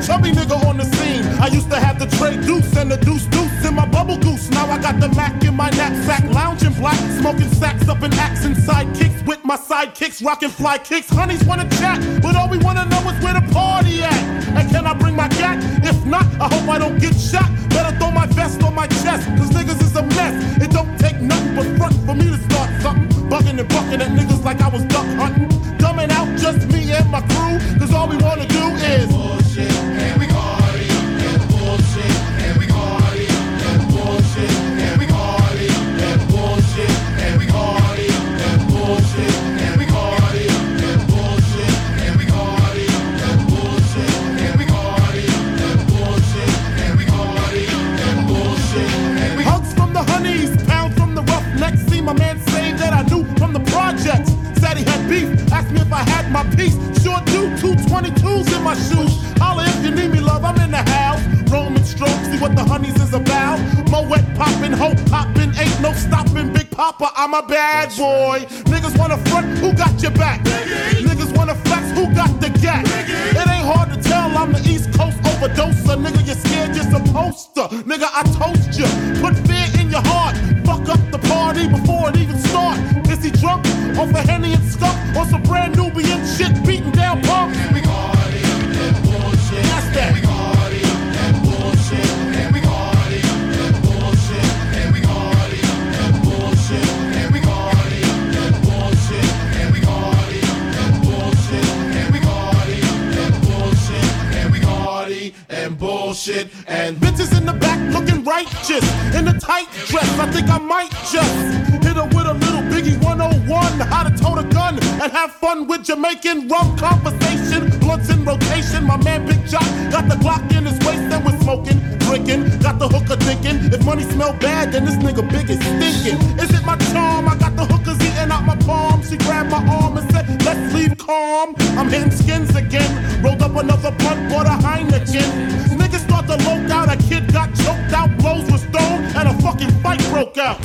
chubby nigga on the scene. I used to have the Trey Deuce and the Deuce in my bubble goose. Now I got the Mac in my knapsack, lounging black, smoking sacks up in axe and sidekicks with my sidekicks, rocking fly kicks. Honeys wanna chat, but all we wanna know is where the party at. And can I bring my gat? If not, I hope I don't get shot. Better throw my vest on my chest, cause niggas is a mess. It don't take nothing but front for me to start something. Bugging and bucking at niggas like I was duck hunting. Dumbing out just me and my crew, cause all we wanna do is bullshit, and we party, and bullshit, and we party, and bullshit, and we party, and bullshit, and we party, and bullshit, and we party, and bullshit, and we party, and bullshit, and we party, and bullshit, and we party, and bullshit, and we hugs from the honeys, pounds from the roughnecks. See my man say that I knew from the projects. Said he had beef, asked me if I had my piece. Sure do, 222s in my shoes. Holla if you need me, love, I'm in the house. Roman stroke, see what the honeys is about. Moet poppin', hope poppin', ain't no stoppin'. Big Papa, I'm a bad boy. Niggas wanna front, who got your back? Niggas wanna flex, who got the gat? It ain't hard to tell, I'm the East Coast overdoser. Nigga, you're scared, you're supposed to. Nigga, I toast you. Put fear in your heart. Fuck up the party before it even start. Is he drunk off a Henny and skunk or some brand Nubian shit beating down punk? And we party and bullshit. That's that. And we party and bullshit. And we party and bullshit. And we party and bullshit. And we party and bullshit. And we party and bullshit. And we party and bullshit. And we party and bullshit. And bitches in the back looking righteous in a tight dress. I think I might just hit her with a little Biggie 101, how to tote a gun and have fun with Jamaican rum conversation. Blunts in rotation, my man Big Jock got the Glock in his waist and we're smoking, drinking, got the hooker thinking. If money smell bad, then this nigga Big is stinking. Is it my charm? I got the hookers eating out my palm. She grabbed my arm and said, let's leave calm. I'm hitting skins again, rolled up another blunt, bought a Heineken. Niggas start to loke out, a kid got choked out, blows were stoned, and a fucking fight broke out.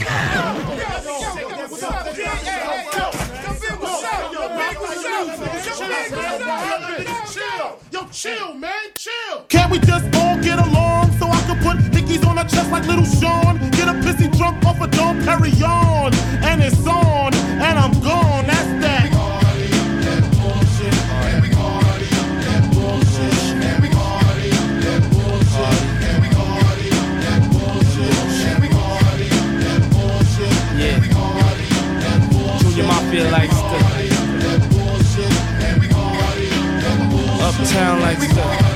Yo, chill, man, chill. Can't we just all get along so I can put hickeys on her chest like little Sean? Get a pissy drunk off a Dom Perignon, and it's on, and I'm gone. That's that. Mafia like stuff. Uptown like stuff.